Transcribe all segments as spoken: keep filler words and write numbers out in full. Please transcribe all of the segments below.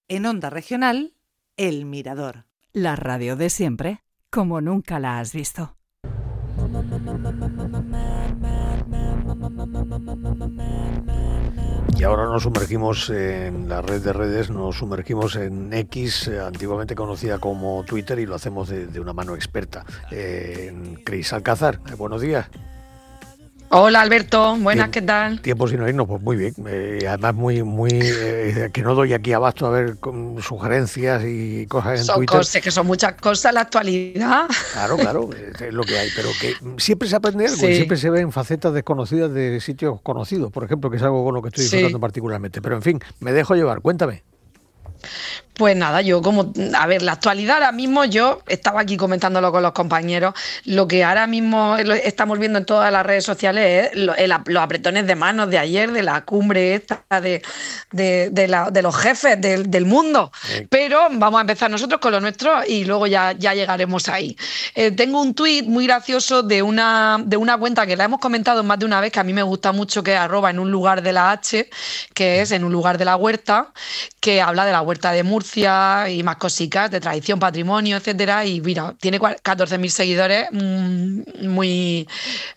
En Onda Regional, El Mirador. La radio de siempre, como nunca la has visto. Y ahora nos sumergimos en la red de redes, nos sumergimos en X, eh, antiguamente conocida como Twitter, y lo hacemos de, de una mano experta. Eh, Cris Alcázar, eh, buenos días. Hola Alberto, buenas, Tiem- ¿qué tal? Tiempo sin oírnos, pues muy bien. Eh, además muy, muy eh, que no doy aquí abasto a ver con sugerencias y cosas en Son Twitter. cosas, que son muchas cosas la actualidad. Claro, claro, es lo que hay, pero que siempre se aprende algo, Sí. y siempre se ven facetas desconocidas de sitios conocidos, por ejemplo, que es algo con lo que estoy disfrutando Sí. particularmente. Pero en fin, me dejo llevar, cuéntame. Pues nada, yo como, a ver, la actualidad ahora mismo, yo estaba aquí comentándolo con los compañeros, lo que ahora mismo lo estamos viendo en todas las redes sociales es lo- el ap- los apretones de manos de ayer, de la cumbre esta, de, de, de la- de los jefes del, del mundo. Eh, Pero vamos a empezar nosotros con lo nuestro y luego ya, ya llegaremos ahí. Eh, tengo un tuit muy gracioso de una, de una cuenta que la hemos comentado más de una vez, que a mí me gusta mucho, que es arroba en un lugar de la H, que es en un lugar de la huerta, que habla de la huerta de Murcia y más cositas, de tradición, patrimonio, etcétera. Y mira, tiene catorce mil seguidores, mm, muy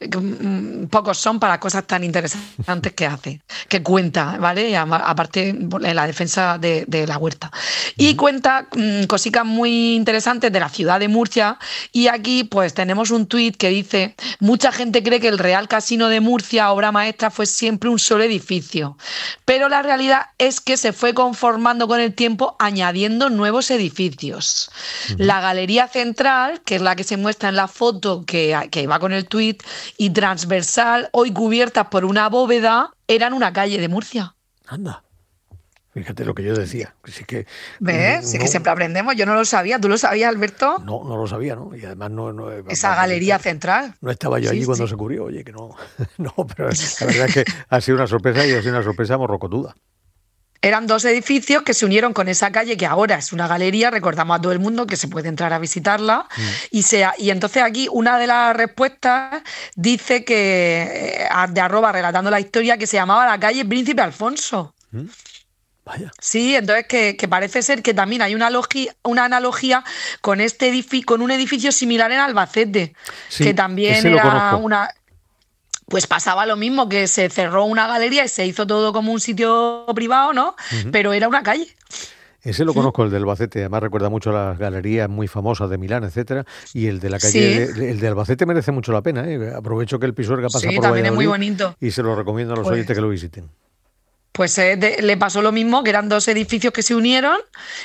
mm, pocos son para cosas tan interesantes que hace, que cuenta, ¿vale? Y ama- aparte en la defensa de, de la huerta. Y cuenta mm, cositas muy interesantes de la ciudad de Murcia. Y aquí pues tenemos un tuit que dice: mucha gente cree que el Real Casino de Murcia, obra maestra, fue siempre un solo edificio, pero la realidad es que se fue conformando con el tiempo añadiendo nuevos edificios. La galería central, que es la que se muestra en la foto que, que va con el tuit, y transversal, hoy cubiertas por una bóveda, eran una calle de Murcia. Anda, fíjate lo que yo decía. que Sí que ¿Ves? mm, Sí no, que siempre aprendemos. Yo no lo sabía. ¿Tú lo sabías, Alberto? no, no lo sabía, ¿no? Y además no, no, Esa vamos, galería no, central. no estaba yo Sí, allí cuando sí. se cubrió, oye, que no, no, pero la verdad es que ha sido una sorpresa, y ha sido una sorpresa morrocotuda. Eran dos edificios que se unieron con esa calle que ahora es una galería. Recordamos a todo el mundo que se puede entrar a visitarla. Mm. Y, sea, y entonces aquí una de las respuestas dice que, eh, de arroba relatando la historia, que se llamaba la calle Príncipe Alfonso. ¿Mm? Vaya. Sí, entonces que, que parece ser que también hay una, logi- una analogía con este edificio, con un edificio similar en Albacete, Sí, que también ese lo era conozco. una... Pues pasaba lo mismo, que se cerró una galería y se hizo todo como un sitio privado, ¿no? Ujú. Pero era una calle. Ese lo conozco, el del Albacete, además recuerda mucho a las galerías muy famosas de Milán, etcétera, y el de la calle, Sí. de- el de Albacete merece mucho la pena, ¿eh? Aprovecho que el Pisuerga pasa Sí, por también es muy Valladolid bonito. y se lo recomiendo a los Pues- oyentes que lo visiten. Pues eh, de- le pasó lo mismo, que eran dos edificios que se unieron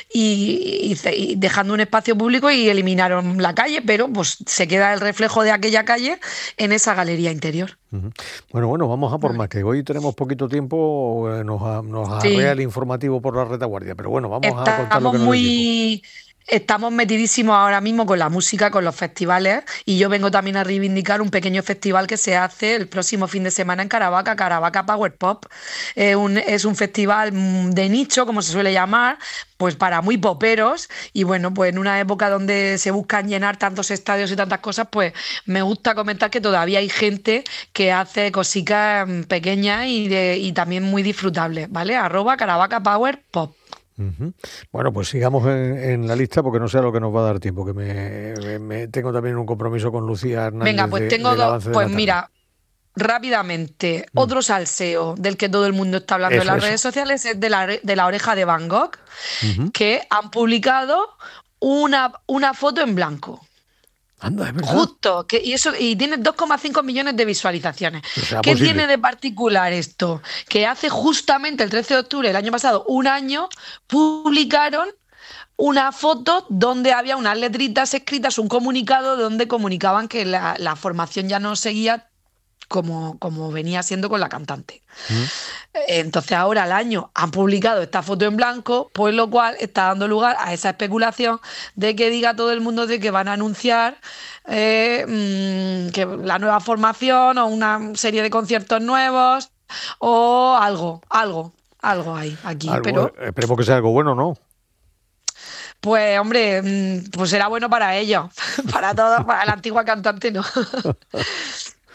y, y ce- y dejando un espacio público, y eliminaron la calle, pero pues se queda el reflejo de aquella calle en esa galería interior. Ujú. Bueno, bueno, vamos a por más, que hoy tenemos poquito tiempo, eh, nos, a- nos arrea Sí. el informativo por la retaguardia, pero bueno, vamos a contar lo Estamos que nos dé tiempo. muy... Estamos metidísimos ahora mismo con la música, con los festivales, y yo vengo también a reivindicar un pequeño festival que se hace el próximo fin de semana en Caravaca, Caravaca Power Pop. Eh, un- es un festival mm, de nicho, como se suele llamar, pues para muy poperos, y bueno, pues en una época donde se buscan llenar tantos estadios y tantas cosas, pues me gusta comentar que todavía hay gente que hace cositas mm, pequeñas y, de- y también muy disfrutables, ¿vale? Arroba Caravaca Power Pop. Ujú. Bueno, pues sigamos en, en la lista, porque no sé a lo que nos va a dar tiempo, que me, me- me- tengo también un compromiso con Lucía Hernández. Venga, pues de- tengo del dos. avance de Pues la tarde. mira, rápidamente, Mm. otro salseo del que todo el mundo está hablando en Eso, las eso. redes sociales es de la, ore- de la oreja de Van Gogh, Ujú. que han publicado una, una foto en blanco. Anda, es verdad. Justo, que, y eso, y tiene dos coma cinco millones de visualizaciones. Pero será ¿Qué posible. tiene de particular esto? Que hace justamente el trece de octubre del año pasado, un año, publicaron una foto donde había unas letritas escritas, un comunicado donde comunicaban que la, la formación ya no seguía como, como venía siendo con la cantante. Mm. Entonces ahora al año han publicado esta foto en blanco, pues lo cual está dando lugar a esa especulación de que diga todo el mundo de que van a anunciar eh, mm, que la nueva formación o una serie de conciertos nuevos o algo, algo, algo hay aquí. Algo, Pero eh, esperemos que sea algo bueno, ¿no? pues hombre, mm, pues será bueno para ellos, para todos, para la antigua cantante no.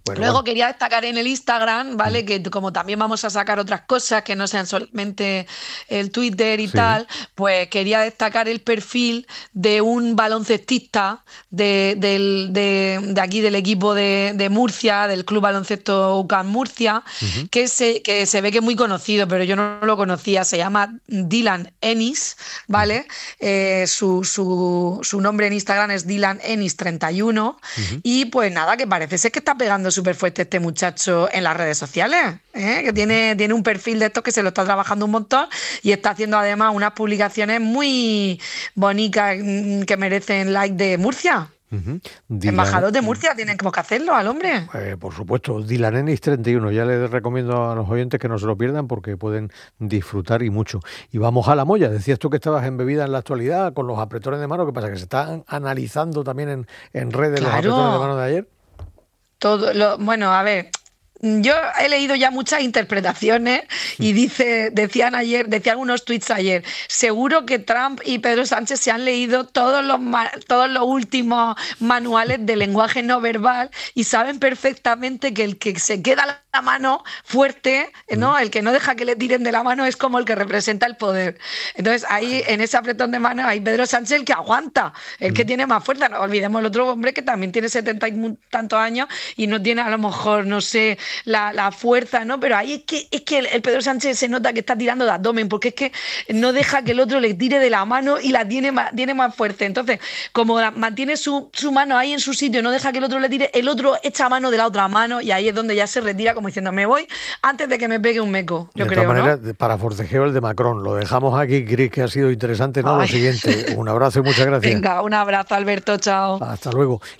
Bueno, Luego bueno. quería destacar en el Instagram, ¿vale? Que como también vamos a sacar otras cosas que no sean solamente el Twitter y Sí. tal, pues quería destacar el perfil de un baloncestista de, del- de- de aquí del equipo de, de Murcia, del Club Baloncesto U C A M Murcia, Ujú. que se, que se ve que es muy conocido, pero yo no lo conocía. Se llama Dylan Ennis, ¿vale? Eh, su, su, su nombre en Instagram es Dylan Ennis treinta y uno. Ujú. Y pues nada, que parece ser que está pegando súper fuerte este muchacho en las redes sociales, ¿eh? Que tiene, tiene un perfil de estos que se lo está trabajando un montón y está haciendo además unas publicaciones muy bonitas mm, que merecen like de Murcia. Ujú. Dylan- Embajador de Murcia, tienen que hacerlo al hombre. Eh, por supuesto, Dylan Ennis treinta y uno. Ya les recomiendo a los oyentes que no se lo pierdan porque pueden disfrutar y mucho. Y vamos a la molla. Decías tú que estabas embebida en la actualidad con los apretones de mano. ¿Qué pasa? ¿Que se están analizando también en, en redes los Claro. apretones de mano de ayer? Todo lo, bueno, a ver, yo he leído ya muchas interpretaciones y dice, decían ayer, decían unos tweets ayer, seguro que Trump y Pedro Sánchez se han leído todos los ma- todos los últimos manuales de lenguaje no verbal y saben perfectamente que el que se queda la mano fuerte, ¿no? El que no deja que le tiren de la mano es como el que representa el poder. Entonces ahí en ese apretón de mano hay Pedro Sánchez el que aguanta, el que tiene más fuerza. No olvidemos el otro hombre que también tiene setenta y mu- tantos años y no tiene a lo mejor, no sé, la, la fuerza, ¿no? Pero ahí es que, es que el, el Pedro Sánchez se nota que está tirando de abdomen, porque es que no deja que el otro le tire de la mano y la tiene más, tiene más fuerte. Entonces, como la- mantiene su, su mano ahí en su sitio, no deja que el otro le tire, el otro echa mano de la otra mano y ahí es donde ya se retira como diciendo, me voy antes de que me pegue un meco, yo de creo, todas ¿no? maneras, para forcejeo el de Macron. Lo dejamos aquí, Cris, que ha sido interesante. No, lo Ay. siguiente. Un abrazo y muchas gracias. Venga, un abrazo, Alberto, chao. Hasta luego.